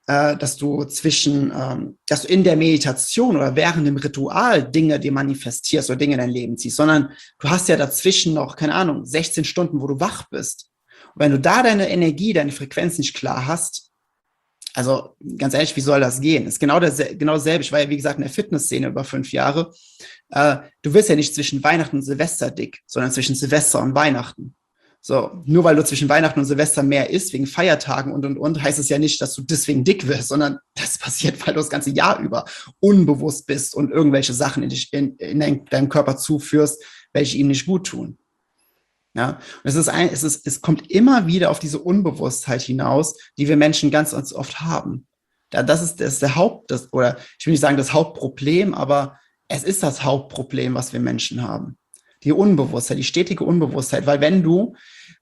in der Meditation oder während dem Ritual Dinge dir manifestierst oder Dinge in dein Leben ziehst, sondern du hast ja dazwischen noch, keine Ahnung, 16 Stunden, wo du wach bist. Und wenn du da deine Energie, deine Frequenz nicht klar hast, also ganz ehrlich, wie soll das gehen? Ist genau dasselbe. Ich war ja, wie gesagt, in der Fitnessszene über 5 Jahre. Du wirst ja nicht zwischen Weihnachten und Silvester dick, sondern zwischen Silvester und Weihnachten. So, nur weil du zwischen Weihnachten und Silvester mehr isst, wegen Feiertagen und, heißt es ja nicht, dass du deswegen dick wirst, sondern das passiert, weil du das ganze Jahr über unbewusst bist und irgendwelche Sachen in deinem Körper zuführst, welche ihm nicht gut tun. Ja, und es kommt immer wieder auf diese Unbewusstheit hinaus, die wir Menschen ganz, ganz oft haben. Das ist der oder ich will nicht sagen das Hauptproblem, aber es ist das Hauptproblem, was wir Menschen haben. Die Unbewusstheit, die stetige Unbewusstheit, weil wenn du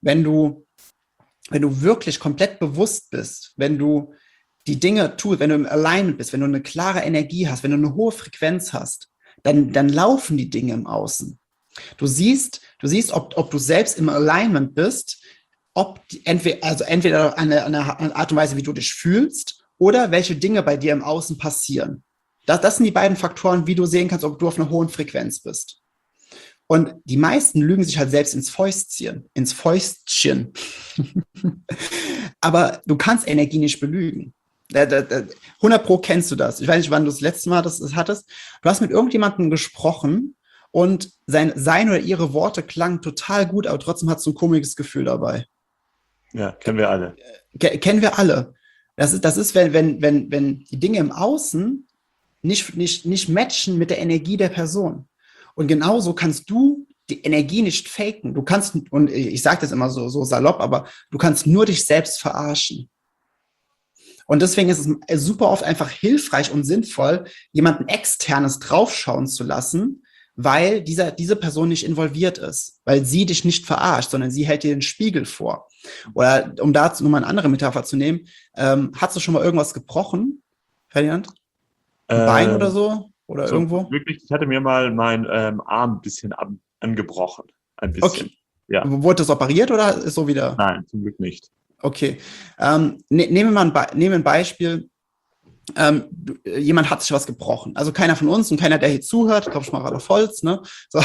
wirklich komplett bewusst bist, wenn du die Dinge tust, wenn du im Alignment bist, wenn du eine klare Energie hast, wenn du eine hohe Frequenz hast, dann laufen die Dinge im Außen. Du siehst, ob du selbst im Alignment bist, entweder an der Art und Weise, wie du dich fühlst, oder welche Dinge bei dir im Außen passieren. Das sind die beiden Faktoren, wie du sehen kannst, ob du auf einer hohen Frequenz bist. Und die meisten lügen sich halt selbst ins Fäustchen. Aber du kannst Energie nicht belügen. 100% kennst du das. Ich weiß nicht, wann du das letzte Mal das hattest. Du hast mit irgendjemandem gesprochen und sein oder ihre Worte klangen total gut, aber trotzdem hast du ein komisches Gefühl dabei. Ja, kennen wir alle. Kennen wir alle. Das ist, wenn die Dinge im Außen nicht matchen mit der Energie der Person. Und genauso kannst du die Energie nicht faken. Du kannst, und ich sage das immer so salopp, aber du kannst nur dich selbst verarschen. Und deswegen ist es super oft einfach hilfreich und sinnvoll, jemanden Externes draufschauen zu lassen, weil diese Person nicht involviert ist, weil sie dich nicht verarscht, sondern sie hält dir den Spiegel vor. Oder um dazu nochmal eine andere Metapher zu nehmen, hast du schon mal irgendwas gebrochen, Ferdinand? Ein Bein oder so? Oder so irgendwo? wirklich, ich hatte mir mal meinen Arm ein bisschen angebrochen. Ein bisschen. Okay. Ja. Wurde das operiert oder ist so wieder? Nein, zum Glück nicht. Okay. Nehmen wir ein Beispiel. Jemand hat sich was gebrochen. Also keiner von uns und keiner, der hier zuhört, glaube ich mal gerade auf Holz, ne? So.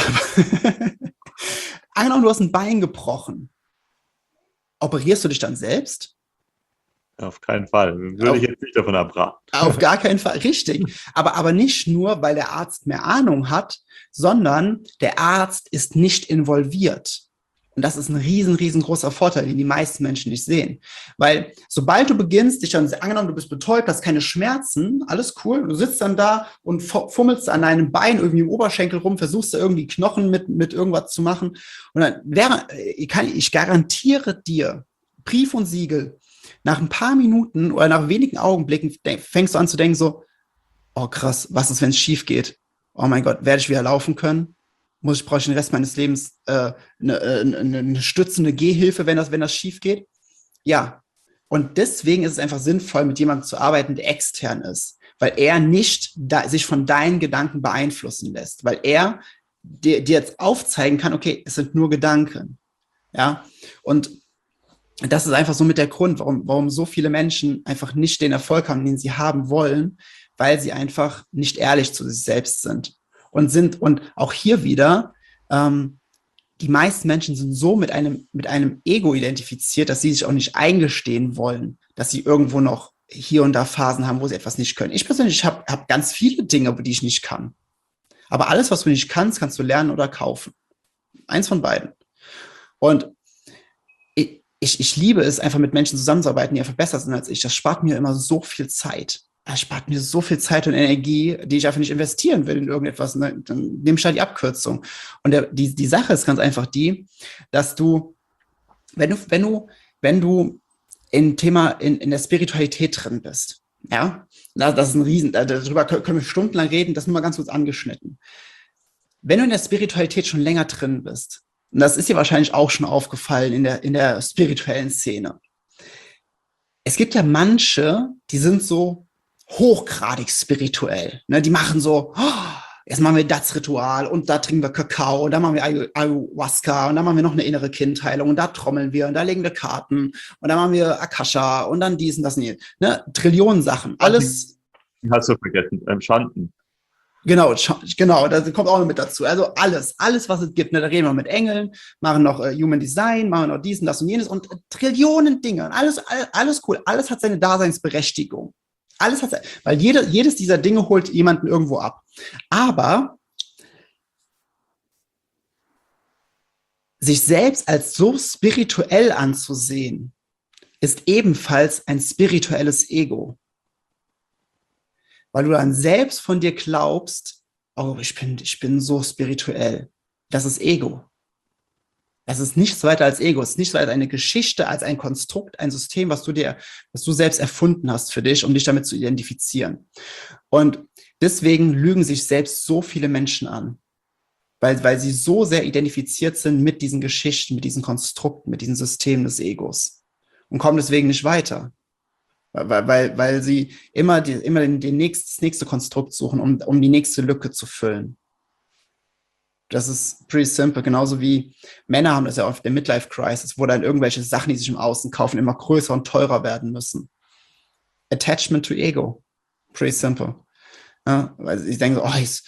Angenommen, du hast ein Bein gebrochen. Operierst du dich dann selbst? Auf keinen Fall. Würde ich jetzt nicht davon abraten. Auf gar keinen Fall, richtig. Aber nicht nur, weil der Arzt mehr Ahnung hat, sondern der Arzt ist nicht involviert. Und das ist ein riesengroßer Vorteil, den die meisten Menschen nicht sehen. Weil sobald du beginnst, dich dann, angenommen, du bist betäubt, hast keine Schmerzen, alles cool, du sitzt dann da und fummelst an deinem Bein irgendwie im Oberschenkel rum, versuchst da irgendwie Knochen mit irgendwas zu machen. Und dann ich garantiere dir, Brief und Siegel, nach ein paar Minuten oder nach wenigen Augenblicken fängst du an zu denken so, oh krass, was ist, wenn es schief geht? Oh mein Gott, werde ich wieder laufen können? Brauche ich den Rest meines Lebens eine stützende Gehhilfe, wenn das schief geht? Ja. Und deswegen ist es einfach sinnvoll, mit jemandem zu arbeiten, der extern ist, weil er nicht sich von deinen Gedanken beeinflussen lässt, weil er dir jetzt aufzeigen kann, okay, es sind nur Gedanken. Ja. Und das ist einfach so mit der Grund, warum so viele Menschen einfach nicht den Erfolg haben, den sie haben wollen, weil sie einfach nicht ehrlich zu sich selbst sind. Und auch hier wieder, die meisten Menschen sind so mit einem Ego identifiziert, dass sie sich auch nicht eingestehen wollen, dass sie irgendwo noch hier und da Phasen haben, wo sie etwas nicht können. Ich persönlich hab ganz viele Dinge, die ich nicht kann. Aber alles, was du nicht kannst, kannst du lernen oder kaufen. Eins von beiden. Und ich liebe es, einfach mit Menschen zusammenzuarbeiten, die einfach besser sind als ich. Das spart mir immer so viel Zeit. Das spart mir so viel Zeit und Energie, die ich einfach nicht investieren will in irgendetwas. Ne? Dann nehme ich halt die Abkürzung. Und die Sache ist ganz einfach die, dass du, wenn du in der Spiritualität drin bist, ja, das ist ein darüber können wir stundenlang reden, das nur mal ganz kurz angeschnitten. Wenn du in der Spiritualität schon länger drin bist, und das ist dir wahrscheinlich auch schon aufgefallen in der spirituellen Szene. Es gibt ja manche, die sind so hochgradig spirituell. Ne? Die machen so, jetzt machen wir das Ritual und da trinken wir Kakao und da machen wir Ayahuasca und da machen wir noch eine innere Kindheilung und da trommeln wir und da legen wir Karten und da machen wir Akasha und dann dies und das und jenes. Ne? Trillionen Sachen. Alles. Hast du vergessen, Schanden. Genau, das kommt auch noch mit dazu. Also alles, was es gibt. Ne, da reden wir mit Engeln, machen noch Human Design, machen noch dies und das und jenes und Trillionen Dinge. Alles cool. Alles hat seine Daseinsberechtigung. Weil jedes dieser Dinge holt jemanden irgendwo ab. Aber sich selbst als so spirituell anzusehen, ist ebenfalls ein spirituelles Ego. Weil du dann selbst von dir glaubst, oh, ich bin so spirituell. Das ist Ego. Das ist nichts weiter als Ego. Es ist nichts weiter als eine Geschichte, als ein Konstrukt, ein System, was du selbst erfunden hast für dich, um dich damit zu identifizieren. Und deswegen lügen sich selbst so viele Menschen an. Weil sie so sehr identifiziert sind mit diesen Geschichten, mit diesen Konstrukten, mit diesen Systemen des Egos. Und kommen deswegen nicht weiter. Weil sie immer das nächste Konstrukt suchen, um die nächste Lücke zu füllen. Das ist pretty simple. Genauso wie Männer haben das ja oft der Midlife-Crisis, wo dann irgendwelche Sachen, die sich im Außen kaufen, immer größer und teurer werden müssen. Attachment to Ego. Pretty simple. Ja, weil ich denke so,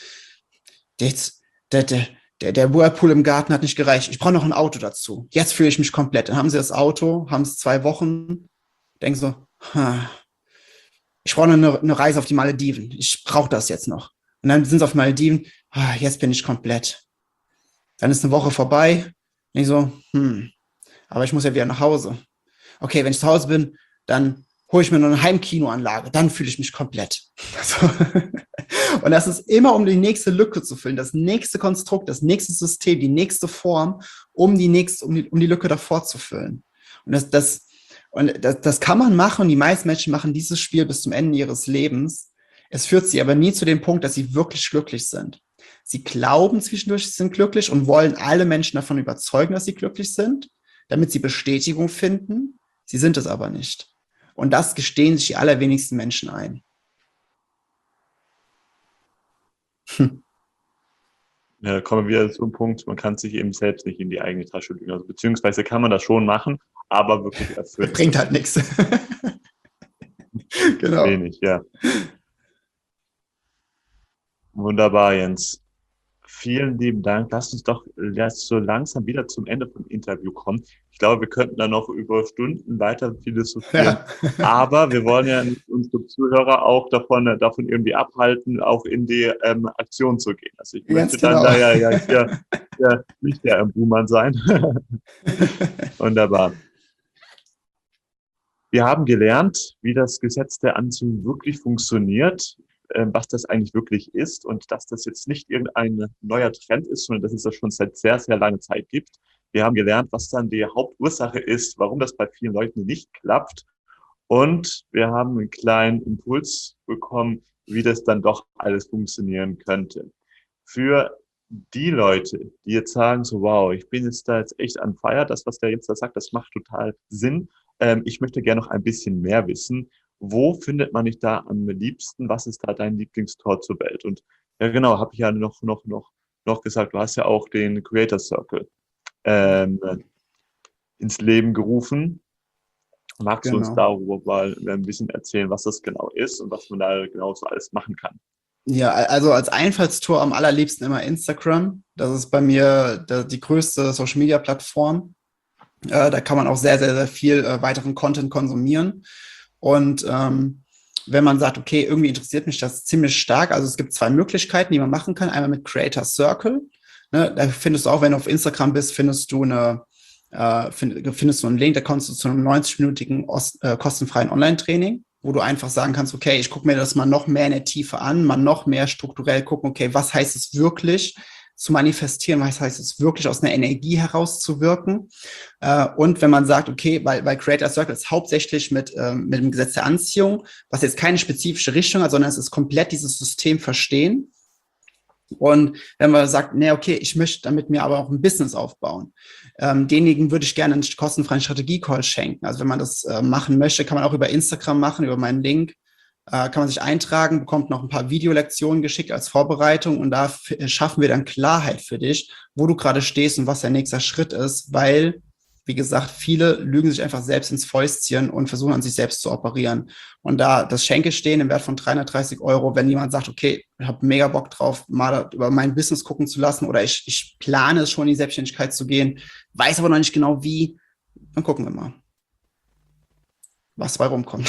der Whirlpool im Garten hat nicht gereicht. Ich brauche noch ein Auto dazu. Jetzt fühle ich mich komplett. Dann haben sie das Auto, haben es 2 Wochen, denken so, ich brauche eine Reise auf die Malediven. Ich brauche das jetzt noch. Und dann sind sie auf Malediven. Jetzt bin ich komplett. Dann ist eine Woche vorbei. Und ich so, aber ich muss ja wieder nach Hause. Okay, wenn ich zu Hause bin, dann hole ich mir noch eine Heimkinoanlage. Dann fühle ich mich komplett. So. Und das ist immer, um die nächste Lücke zu füllen, das nächste Konstrukt, das nächste System, die nächste Form, um die Lücke davor zu füllen. Und das kann man machen. Die meisten Menschen machen dieses Spiel bis zum Ende ihres Lebens. Es führt sie aber nie zu dem Punkt, dass sie wirklich glücklich sind. Sie glauben zwischendurch, sie sind glücklich und wollen alle Menschen davon überzeugen, dass sie glücklich sind, damit sie Bestätigung finden. Sie sind es aber nicht. Und das gestehen sich die allerwenigsten Menschen ein. Ja, kommen wir wieder zum Punkt, man kann sich eben selbst nicht in die eigene Tasche lügen. Also, beziehungsweise kann man das schon machen, aber wirklich Das bringt halt nichts. Genau. Wenig, ja. Wunderbar, Jens. Vielen lieben Dank. Lass uns doch jetzt so langsam wieder zum Ende vom Interview kommen. Ich glaube, wir könnten da noch über Stunden weiter philosophieren. Ja. Aber wir wollen ja unsere Zuhörer auch davon irgendwie abhalten, auch in die Aktion zu gehen. Also ich möchte dann da ja nicht der Buhmann sein. Wunderbar. Wir haben gelernt, wie das Gesetz der Anziehung wirklich funktioniert, was das eigentlich wirklich ist und dass das jetzt nicht irgendein neuer Trend ist, sondern dass es das schon seit sehr, sehr langer Zeit gibt. Wir haben gelernt, was dann die Hauptursache ist, warum das bei vielen Leuten nicht klappt. Und wir haben einen kleinen Impuls bekommen, wie das dann doch alles funktionieren könnte. Für die Leute, die jetzt sagen, so wow, ich bin jetzt da jetzt echt an Feier, das, was der jetzt da sagt, das macht total Sinn. Ich möchte gerne noch ein bisschen mehr wissen. Wo findet man dich da am liebsten? Was ist da dein Lieblingstor zur Welt? Und ja, genau, habe ich ja noch gesagt, du hast ja auch den Creator Circle ins Leben gerufen. Magst du uns darüber mal ein bisschen erzählen, was das genau ist und was man da genau so alles machen kann? Ja, also als Einfallstor am allerliebsten immer Instagram. Das ist bei mir die größte Social-Media-Plattform. Da kann man auch sehr, sehr, sehr viel weiteren Content konsumieren. Und wenn man sagt, okay, irgendwie interessiert mich das ziemlich stark, also es gibt 2 Möglichkeiten, die man machen kann. Einmal mit Creator Circle. Ne, da findest du auch, wenn du auf Instagram bist, findest du einen Link, da kommst du zu einem 90-minütigen kostenfreien Online-Training, wo du einfach sagen kannst, okay, ich gucke mir das mal noch mehr in der Tiefe an, mal noch mehr strukturell gucken, okay, was heißt es wirklich zu manifestieren, was heißt es wirklich aus einer Energie herauszuwirken. Und wenn man sagt, okay, bei Creator Circle ist hauptsächlich mit dem Gesetz der Anziehung, was jetzt keine spezifische Richtung hat, sondern es ist komplett dieses System verstehen. Und wenn man sagt, nee, okay, ich möchte damit mir aber auch ein Business aufbauen, denjenigen würde ich gerne einen kostenfreien Strategie-Call schenken. Also wenn man das machen möchte, kann man auch über Instagram machen, über meinen Link. Kann man sich eintragen, bekommt noch ein paar Videolektionen geschickt als Vorbereitung und da schaffen wir dann Klarheit für dich, wo du gerade stehst und was der nächste Schritt ist, weil, wie gesagt, viele lügen sich einfach selbst ins Fäustchen und versuchen an sich selbst zu operieren. Und da das Schenke stehen im Wert von 330 €, wenn jemand sagt, okay, ich habe mega Bock drauf, mal über mein Business gucken zu lassen oder ich plane es schon, in die Selbstständigkeit zu gehen, weiß aber noch nicht genau wie, dann gucken wir mal, was dabei rumkommt.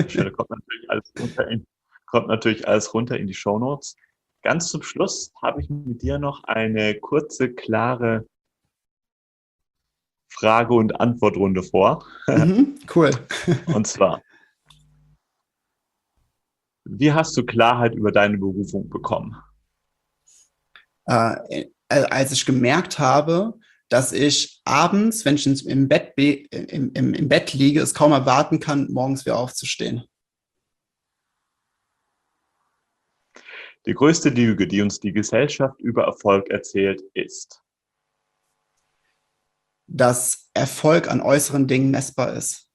Kommt natürlich alles runter in die Shownotes. Ganz zum Schluss habe ich mit dir noch eine kurze, klare Frage- und Antwortrunde vor. Cool. Und zwar, wie hast du Klarheit über deine Berufung bekommen? Als ich gemerkt habe, dass ich abends, wenn ich im Bett liege, es kaum erwarten kann, morgens wieder aufzustehen. Die größte Lüge, die uns die Gesellschaft über Erfolg erzählt, ist, dass Erfolg an äußeren Dingen messbar ist.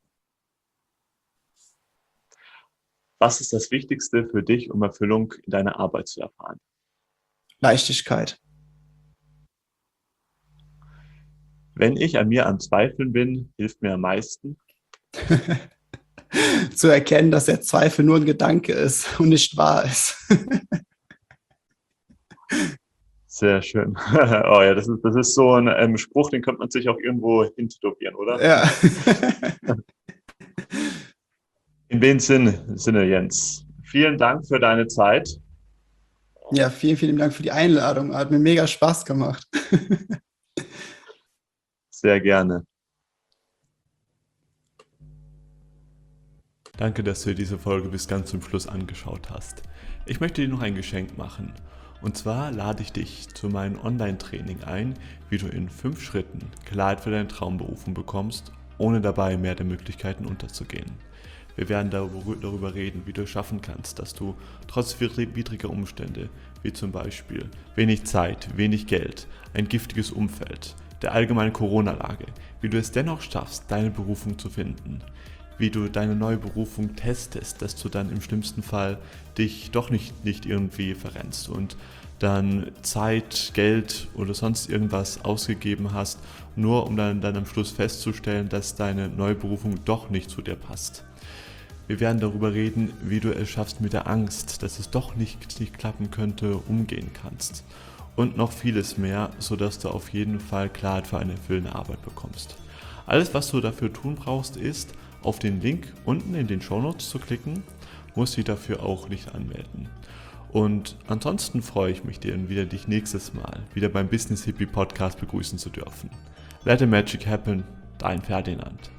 Was ist das Wichtigste für dich, um Erfüllung in deiner Arbeit zu erfahren? Leichtigkeit. Wenn ich an mir am Zweifeln bin, hilft mir am meisten, zu erkennen, dass der Zweifel nur ein Gedanke ist und nicht wahr ist. Sehr schön. Oh ja, das ist so ein Spruch, den könnte man sich auch irgendwo hintätowieren, oder? Ja. In dem Sinne, Jens, vielen Dank für deine Zeit. Ja, vielen, vielen Dank für die Einladung. Hat mir mega Spaß gemacht. Sehr gerne. Danke, dass du dir diese Folge bis ganz zum Schluss angeschaut hast. Ich möchte dir noch ein Geschenk machen. Und zwar lade ich dich zu meinem Online-Training ein, wie du in 5 Schritten Klarheit für deine Traumberufung bekommst, ohne dabei mehr der Möglichkeiten unterzugehen. Wir werden darüber reden, wie du es schaffen kannst, dass du trotz widriger Umstände, wie zum Beispiel wenig Zeit, wenig Geld, ein giftiges Umfeld, der allgemeinen Corona-Lage, wie du es dennoch schaffst, deine Berufung zu finden, wie du deine neue Berufung testest, dass du dann im schlimmsten Fall dich doch nicht irgendwie verrennst und dann Zeit, Geld oder sonst irgendwas ausgegeben hast, nur um dann am Schluss festzustellen, dass deine neue Berufung doch nicht zu dir passt. Wir werden darüber reden, wie du es schaffst, mit der Angst, dass es doch nicht klappen könnte, umgehen kannst. Und noch vieles mehr, sodass du auf jeden Fall Klarheit für eine erfüllende Arbeit bekommst. Alles, was du dafür tun brauchst, ist, auf den Link unten in den Shownotes zu klicken, musst dich dafür auch nicht anmelden. Und ansonsten freue ich mich, dich nächstes Mal wieder beim Business Hippie Podcast begrüßen zu dürfen. Let the Magic Happen, dein Ferdinand.